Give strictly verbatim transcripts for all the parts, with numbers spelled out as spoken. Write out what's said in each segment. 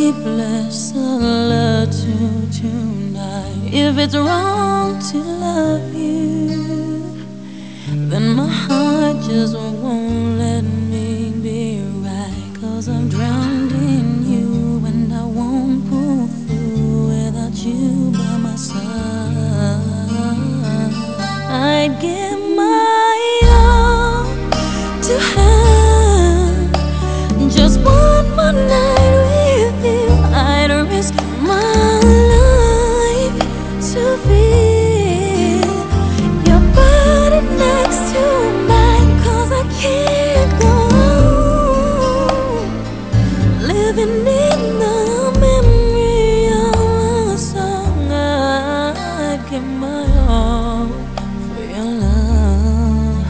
sleepless solitude tonight. If it's wrong to love you, then my heart just won't let me be right. Cause I'm drowned in you and I won't pull through without you by my side. I'd give my all to have just one more night with you. I'd risk my life to feel your body next to mine. Cause I can't go on living in the memory of a song. I'd give my all for your love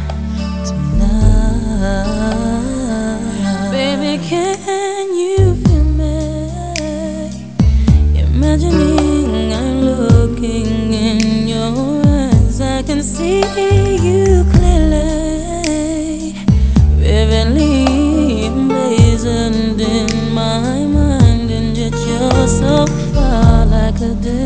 tonight. Baby, can you feel me? Imagining I'm looking in your eyes. I can see you clearly, vividly emblazoned in my mind. And yet you're so far, like a